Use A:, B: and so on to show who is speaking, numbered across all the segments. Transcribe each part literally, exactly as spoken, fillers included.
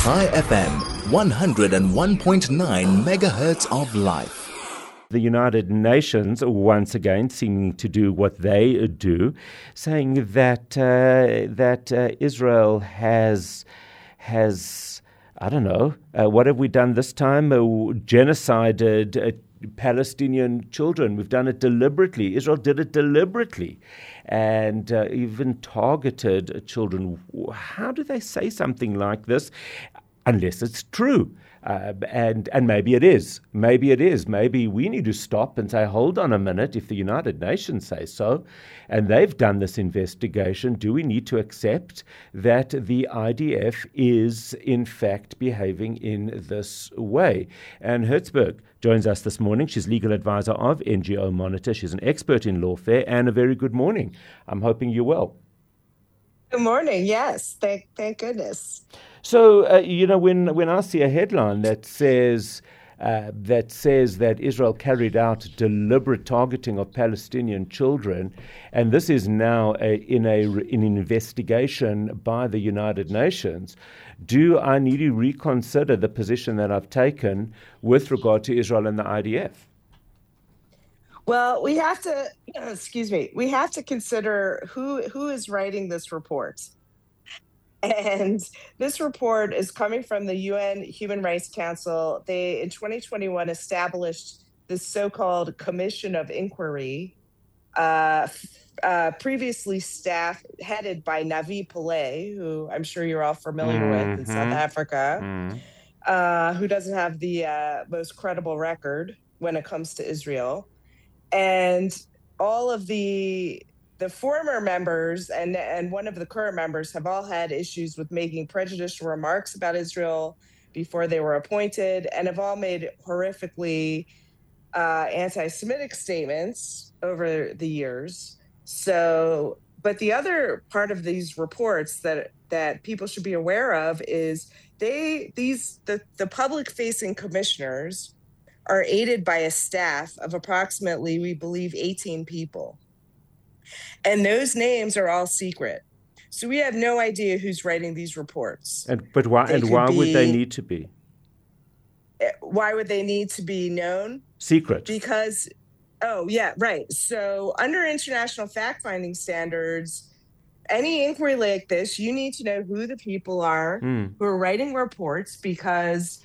A: Chai F M, one oh one point nine megahertz of life.
B: The United Nations, once again, seeming to do what they do, saying that uh, that uh, Israel has has I don't know uh, what have we done this time? Uh, genocided uh, Palestinian children. We've done it deliberately. Israel did it deliberately, and uh, even targeted children. How do they say something like this, unless it's true? Uh, and and maybe it is. Maybe it is. Maybe we need to stop and say, hold on a minute, if the United Nations say so, and they've done this investigation, do we need to accept that the I D F is, in fact, behaving in this way? Anne Hertzberg joins us this morning. She's legal advisor of N G O Monitor. She's an expert in lawfare. Anne, a very good morning. I'm hoping you're well.
C: Good morning. Yes, thank thank goodness.
B: So uh, you know, when when I see a headline that says uh, that says that Israel carried out deliberate targeting of Palestinian children, and this is now a, in a in an investigation by the United Nations, do I need to reconsider the position that I've taken with regard to Israel and the I D F?
C: Well, we have to, excuse me, we have to consider who who is writing this report. And this report is coming from the U N Human Rights Council. They, in twenty twenty-one, established this so-called Commission of Inquiry, uh, uh, previously staff headed by Navi Pillay, who I'm sure you're all familiar mm-hmm. with in South Africa, mm-hmm. uh, who doesn't have the uh, most credible record when it comes to Israel. And all of the the former members and, and one of the current members have all had issues with making prejudicial remarks about Israel before they were appointed, and have all made horrifically uh, anti-Semitic statements over the years. So, but the other part of these reports that that people should be aware of is they these the, the public-facing commissioners are aided by a staff of approximately, we believe, eighteen people. And those names are all secret. So we have no idea who's writing these reports.
B: And but why
C: They
B: and
C: could
B: why would they
C: be-
B: need to be
C: Why would they need to be known?
B: secret?
C: Because, oh, yeah, right. So under international fact-finding standards, any inquiry like this, you need to know who the people are
B: Mm.
C: who are writing reports, because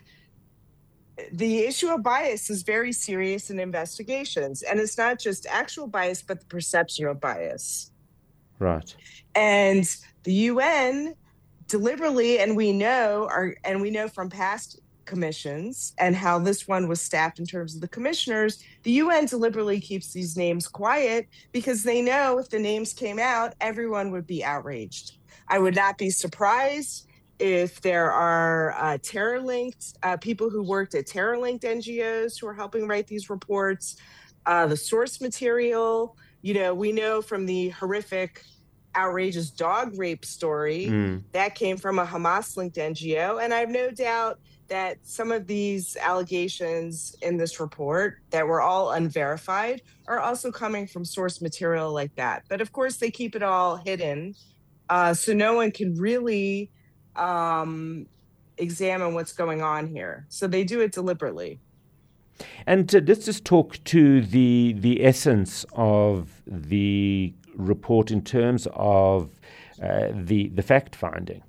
C: the issue of bias is very serious in investigations. And it's not just actual bias, but the perception of bias.
B: Right.
C: And the U N deliberately, and we know, are, and we know from past commissions and how this one was staffed in terms of the commissioners, the U N deliberately keeps these names quiet because they know if the names came out, everyone would be outraged. I would not be surprised if there are uh, terror-linked uh, people who worked at terror-linked N G Os who are helping write these reports. Uh, the source material, you know, we know from the horrific, outrageous dog rape story
B: Mm.
C: that came from a Hamas-linked N G O. And I have no doubt that some of these allegations in this report that were all unverified are also coming from source material like that. But of course, they keep it all hidden, uh, so no one can really um, examine what's going on here. So they do it deliberately.
B: And uh, let's just talk to the the essence of the report in terms of uh, the the fact finding.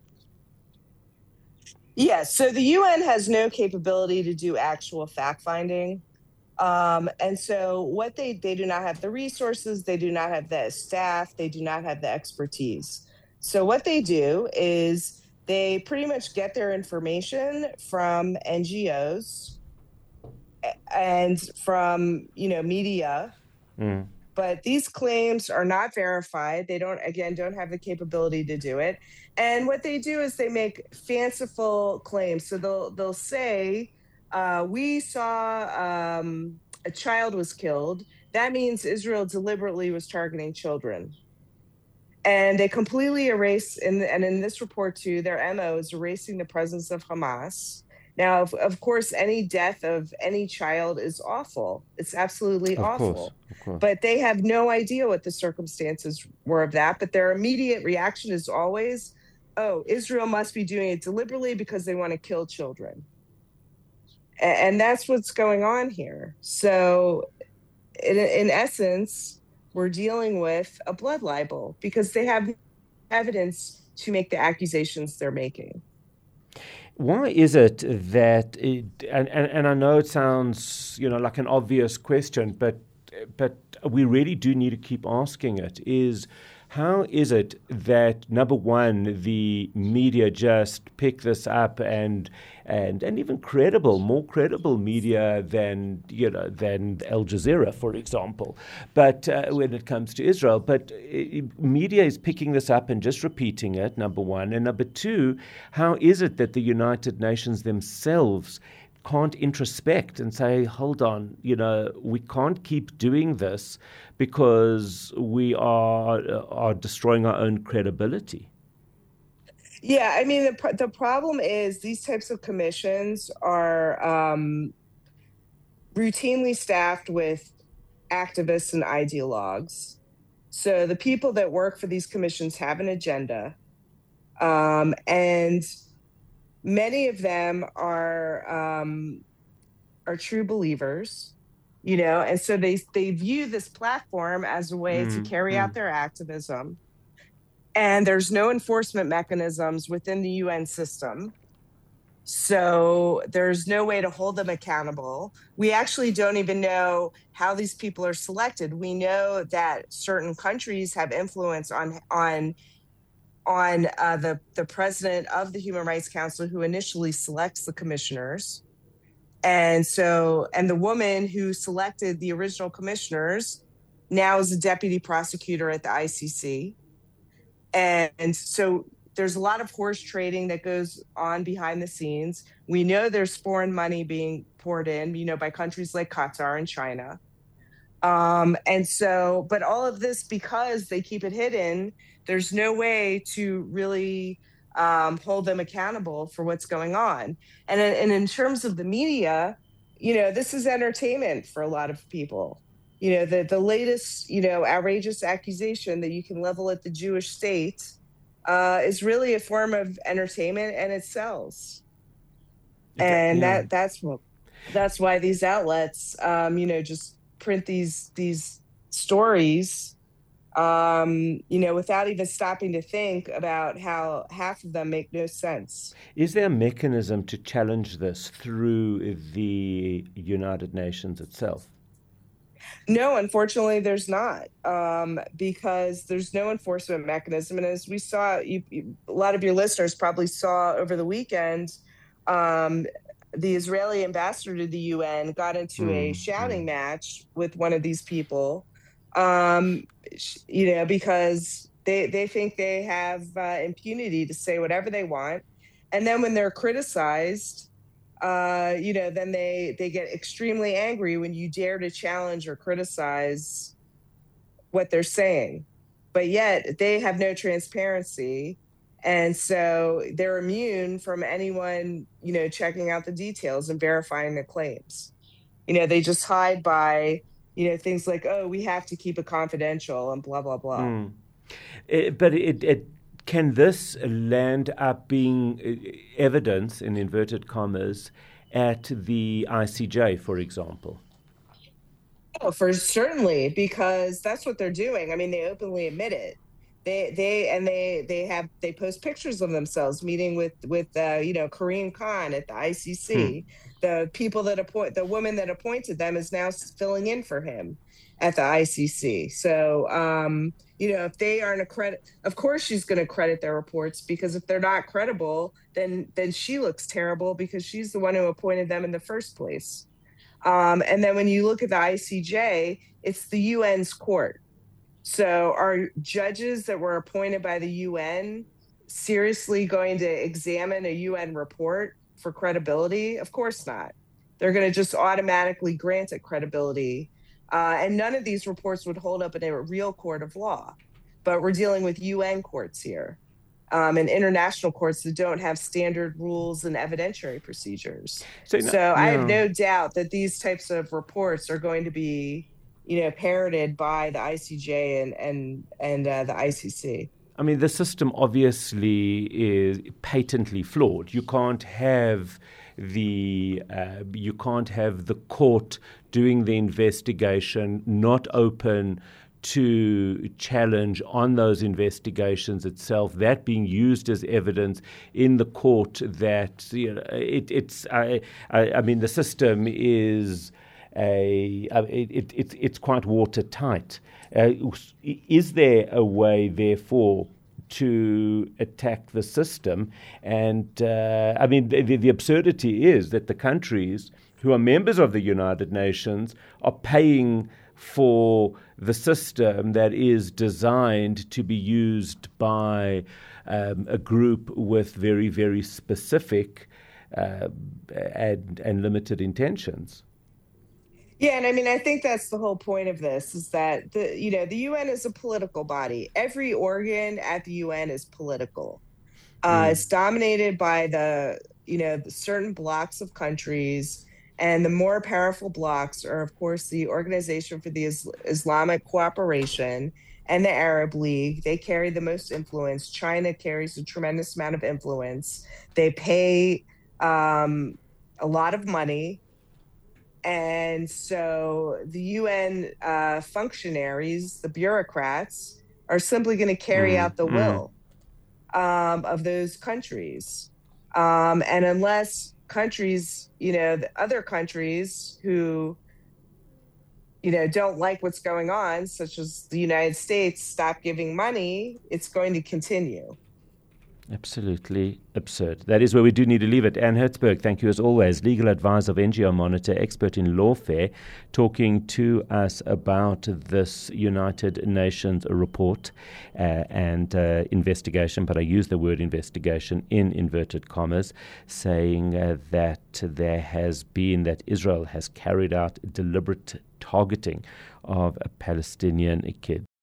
C: Yes, so the U N has no capability to do actual fact finding. Um, and so what they, they do not have the resources, they do not have the staff, they do not have the expertise. So what they do is they pretty much get their information from N G Os and from, you know, media.
B: Mm.
C: But these claims are not verified. They don't, again, don't have the capability to do it. And what they do is they make fanciful claims. So they'll they'll say, uh, we saw um, a child was killed. That means Israel deliberately was targeting children. And they completely erase, and, and in this report too, their M O is erasing the presence of Hamas. Now, of, of course, any death of any child is awful. It's absolutely
B: Of
C: awful.
B: course, of course.
C: But they have no idea what the circumstances were of that. But their immediate reaction is always, oh, Israel must be doing it deliberately because they want to kill children. And that's what's going on here. So in, in essence, we're dealing with a blood libel because they have evidence to make the accusations they're making.
B: Why is it that, it, and, and, and I know it sounds, you know, like an obvious question, but but we really do need to keep asking it, is how is it that, number one, the media just pick this up and and and even credible, more credible media than, you know, than Al Jazeera, for example, but uh, when it comes to Israel, but uh, media is picking this up and just repeating it, number one, and number two, how is it that the United Nations themselves can't introspect and say, hold on, you know, we can't keep doing this because we are are destroying our own credibility?
C: Yeah, I mean, the the problem is these types of commissions are um, routinely staffed with activists and ideologues. So the people that work for these commissions have an agenda, um, and many of them are um, are true believers, you know, and so they they view this platform as a way mm, to carry mm. out their activism. And there's no enforcement mechanisms within the U N system. So there's no way to hold them accountable. We actually don't even know how these people are selected. We know that certain countries have influence on on on uh, the, the president of the Human Rights Council, who initially selects the commissioners. And so, and the woman who selected the original commissioners now is a deputy prosecutor at the I C C. And so there's a lot of horse trading that goes on behind the scenes. We know there's foreign money being poured in, you know, by countries like Qatar and China. Um, and so, but all of this, because they keep it hidden, there's no way to really um, hold them accountable for what's going on. And, and in terms of the media, you know, this is entertainment for a lot of people. You know, the, the latest, you know, outrageous accusation that you can level at the Jewish state uh, is really a form of entertainment, and it sells. And yeah. that that's what that's why these outlets, um, you know, just print these these stories, um, you know, without even stopping to think about how half of them make no sense.
B: Is there a mechanism to challenge this through the United Nations itself?
C: No, unfortunately, there's not, um, because there's no enforcement mechanism. And as we saw, you, you, a lot of your listeners probably saw over the weekend, um, the Israeli ambassador to the U N got into mm, a shouting mm. match with one of these people, um, you know, because they, they think they have uh, impunity to say whatever they want. And then when they're criticized, Uh, you know, then they, they get extremely angry when you dare to challenge or criticize what they're saying. But yet they have no transparency. And so they're immune from anyone, you know, checking out the details and verifying the claims. You know, they just hide by, you know, things like, oh, we have to keep it confidential and blah, blah, blah.
B: Mm. It, but it, it Can this land up being evidence, in inverted commas, at the I C J, for example?
C: Oh, for certainly, because that's what they're doing. I mean, they openly admit it. They they and they they have they post pictures of themselves meeting with with uh, you know, Karim Khan at the I C C. Hmm. The people that appoint the woman that appointed them is now filling in for him at the I C C. So. Um, You know, if they aren't a credit, of course she's going to credit their reports, because if they're not credible, then then she looks terrible because she's the one who appointed them in the first place. Um, and then when you look at the I C J, it's the U N's court. So are judges that were appointed by the U N seriously going to examine a U N report for credibility? Of course not. They're going to just automatically grant it credibility. Uh, and none of these reports would hold up in a real court of law. But we're dealing with U N courts here, um, and international courts that don't have standard rules and evidentiary procedures. So, so no, I have no doubt that these types of reports are going to be, you know, parroted by the I C J and and and uh, the I C C.
B: I mean, the system obviously is patently flawed. You can't have the uh, you can't have the court doing the investigation, not open to challenge on those investigations itself, that being used as evidence in the court. That you know, it, it's I, I, I mean, the system is a it, it, it it's quite watertight. Uh, is there a way, therefore, to attack the system? And uh, I mean, the, the absurdity is that the countries who are members of the United Nations are paying for the system that is designed to be used by um, a group with very, very specific uh, and, and limited intentions.
C: Yeah, and I mean, I think that's the whole point of this, is that the you know the U N is a political body. Every organ at the U N is political. Uh, mm. It's dominated by the you know the certain blocks of countries, and the more powerful blocks are, of course, the Organization for the Is- Islamic Cooperation and the Arab League. They carry the most influence. China carries a tremendous amount of influence. They pay um, a lot of money. And so the U N uh, functionaries, the bureaucrats, are simply going to carry mm, out the mm. will um, of those countries. Um, and unless countries, you know, the other countries who, you know, don't like what's going on, such as the United States, stop giving money, it's going to continue.
B: Absolutely absurd. That is where we do need to leave it. Anne Hertzberg, thank you as always, legal advisor of N G O Monitor, expert in lawfare, talking to us about this United Nations report uh, and uh, investigation, but I use the word investigation in inverted commas, saying uh, that there has been, that Israel has carried out deliberate targeting of a Palestinian kid.